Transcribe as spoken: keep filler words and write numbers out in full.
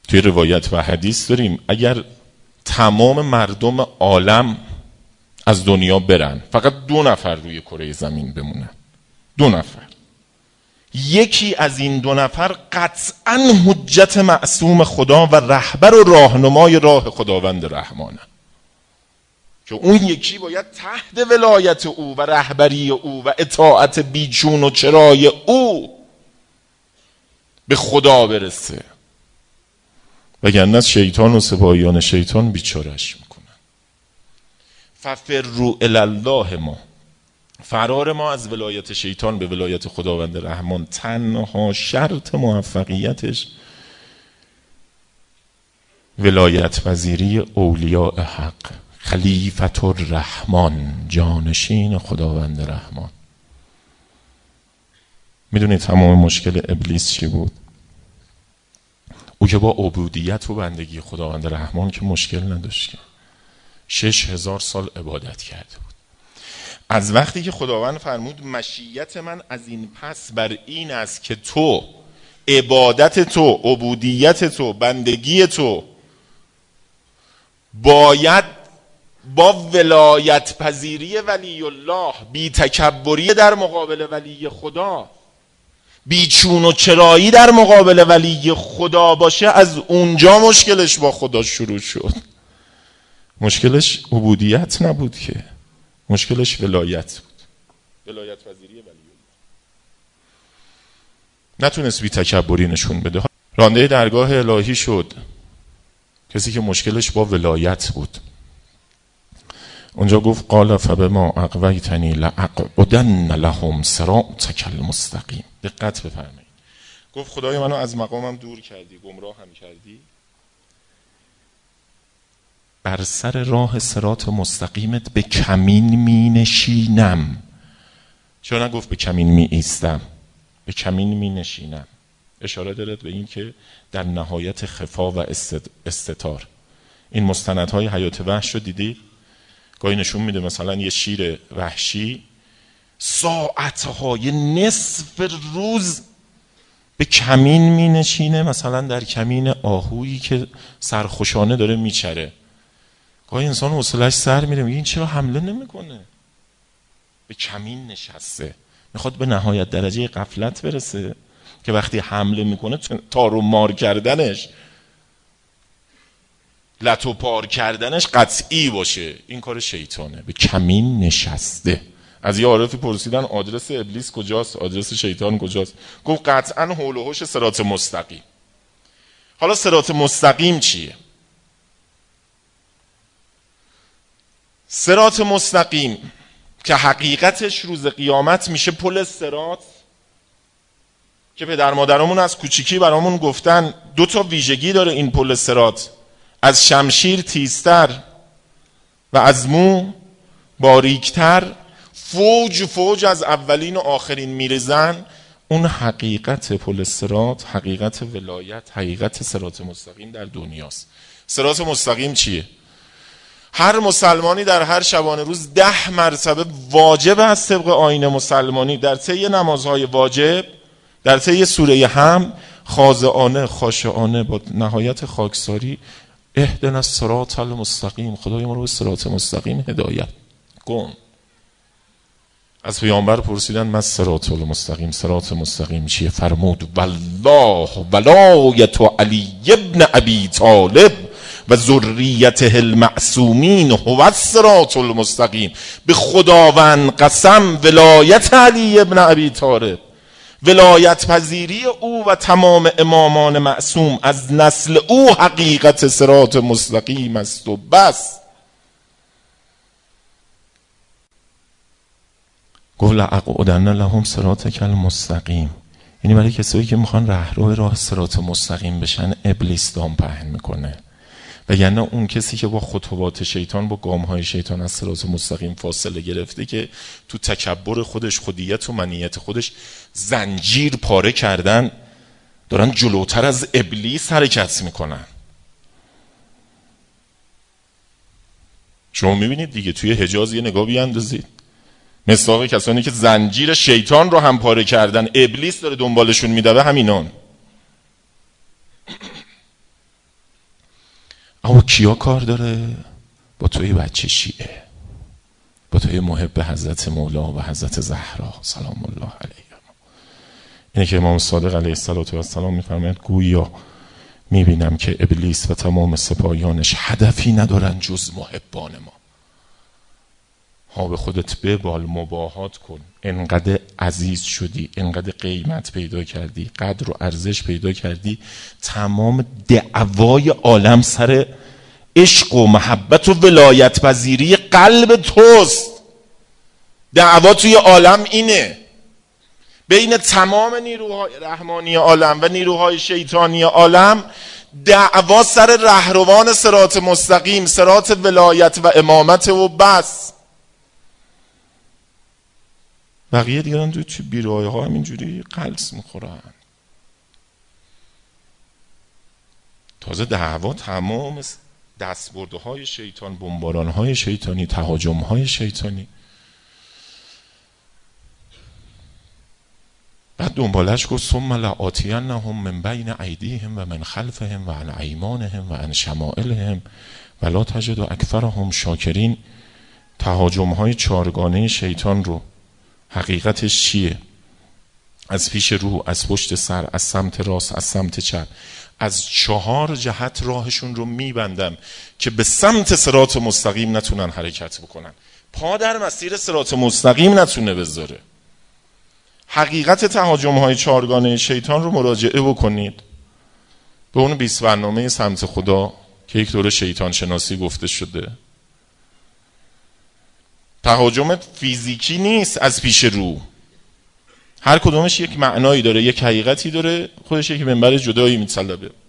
توی روایت و حدیث داریم اگر تمام مردم عالم از دنیا برن، فقط دو نفر روی کره زمین بمونن، دو نفر، یکی از این دو نفر قطعاً حجت معصوم خدا و رهبر و راهنمای راه خداوند رحمانه، که اون یکی باید تحت ولایت او و رهبری او و اطاعت بیچون و چرای او به خدا برسه، وگرنه از شیطان و سپاهیان شیطان بیچارش میکنن. ففروا الی الله، ما فرار ما از ولایت شیطان به ولایت خداوند رحمان تنها شرط موفقیتش ولایت پذیری اولیاء حق، خلیفت الرحمن، جانشین خداوند رحمان. میدونید تمام مشکل ابلیس چی بود؟ او که با عبودیت و بندگی خداوند رحمان که مشکل نداشت، که شش هزار سال عبادت کرده بود. از وقتی که خداوند فرمود مشیت من از این پس بر این است که تو عبادت تو، عبودیت تو، بندگی تو باید با ولایت پذیری ولی الله، بی تکبری در مقابل ولی خدا، بی چون و چرایی در مقابل ولی خدا باشه، از اونجا مشکلش با خدا شروع شد. مشکلش عبودیت نبود، که مشکلش ولایت بود، ولایت پذیری ولی الله. نتونست بی تکبری نشون بده، رانده درگاه الهی شد کسی که مشکلش با ولایت بود. اونجا گفت قال فبما اغویتنی لاقعدن لهم صراطک المستقیم. دقت بفرمایید، گفت خدای منو از مقامم دور کردی، گمراه هم کردی، بر سر راه صراط مستقیمت به کمین می نشینم. چرا نگفت به کمین می ایستم؟ به کمین می نشینم. اشاره دارد به این که در نهایت خفا و استتار. این مستندهای حیات وحش رو دیدید؟ گاهی نشون میده مثلا یه شیر وحشی ساعتهای نصف روز به کمین می نشینه، مثلا در کمین آهویی که سرخوشانه داره میچره. گاهی انسان حوصله‌اش سر میره، میگه این چرا حمله نمیکنه؟ به کمین نشسته، میخواد به نهایت درجه غفلت برسه که وقتی حمله میکنه تار و مار کردنش، لط و پار کردنش قطعی باشه. این کار شیطانه. به کمین نشسته. از یه عارفی پرسیدن آدرس ابلیس کجاست، آدرس شیطان کجاست؟ گفت قطعا حول و حوش صراط مستقیم. حالا صراط مستقیم چیه؟ صراط مستقیم که حقیقتش روز قیامت میشه پل صراط، که پدر مادرمون از کوچیکی برامون گفتن دو تا ویژگی داره این پل صراط، از شمشیر تیزتر و از مو باریکتر، فوج فوج از اولین و آخرین میرزن. اون حقیقت پل صراط، حقیقت ولایت، حقیقت صراط مستقیم در دنیاست. صراط مستقیم چیه؟ هر مسلمانی در هر شبانه روز ده مرتبه واجب از طبق آیین مسلمانی در طی نمازهای واجب، در طی سوره حمد، خاضعانه خاشعانه با نهایت خاکساری اهدنا الصراط المستقیم، خدای ما رو به صراط مستقیم هدایت کن. از پیامبر پرسیدن ما الصراط المستقیم، صراط مستقیم چیه؟ فرمود والله ولایت علی ابن ابی طالب و ذریته المعصومین هو الصراط المستقیم. به خداوند قسم ولایت علی ابن ابی طالب، ولایت پذیری او و تمام امامان معصوم از نسل او حقیقت صراط مستقیم است و بس. گفت لاقعدن لهم صراطک المستقیم، یعنی برای کسایی که میخوان رهرو راه صراط مستقیم بشن ابلیس دام پهن میکنه، وگرنه اون کسی که با خطوات شیطان، با گامهای شیطان از صراط مستقیم فاصله گرفته، که تو تکبر خودش، خودیت و منیت خودش زنجیر پاره کردن، دارن جلوتر از ابلیس حرکت میکنن. شما میبینید دیگه، توی حجاز یه نگاه بیاندازید، مثلا کسانی که زنجیر شیطان رو هم پاره کردن، ابلیس داره دنبالشون میدوه، همینان. با کیا کار داره؟ با توی بچه شیعه، با توی محب حضرت مولا و حضرت زهرا سلام الله علیها. اینه که امام صادق علیه السلام میفرماید گویا میبینم که ابلیس و تمام سپاهیانش هدفی ندارن جز محبان ما. ها به خودت ببال، مباهات کن، انقدر عزیز شدی، انقدر قیمت پیدا کردی، قدر و ارزش پیدا کردی، تمام دعوای عالم سر عشق و محبت و ولایت پذیری قلب توست. دعوا توی عالم اینه، بین تمام نیروهای رحمانی عالم و نیروهای شیطانی عالم دعوا سر رهروان صراط مستقیم، صراط ولایت و امامت و بس. بقیه دیگران تو توی بیراه ها همینجوری قلس میخورن. تازه دعوا تمام دستبرده های شیطان، بمباران های شیطانی، تهاجم های شیطانی. بعد دنبالش گفت ثم لآتینهم من بین ایدیهم و من خلفهم و عن ایمانهم و عن شمائلهم ولا تجد اکثرهم شاکرین. تهاجم های چارگانه شیطان رو حقیقتش چیه؟ از پیش رو، از پشت سر، از سمت راست، از سمت چپ، از چهار جهت راهشون رو میبندم که به سمت صراط مستقیم نتونن حرکت بکنن، پا در مسیر صراط مستقیم نتونه بذاره. حقیقت تهاجم های چارگانه شیطان رو مراجعه بکنید به اون بیست برنامه سمت خدا که یک دوره شیطان شناسی گفته شده. تهاجم فیزیکی نیست از پیش رو، هر کدومش یک معنایی داره، یک حقیقتی داره، خودش یک منبر جدایی میطلبه.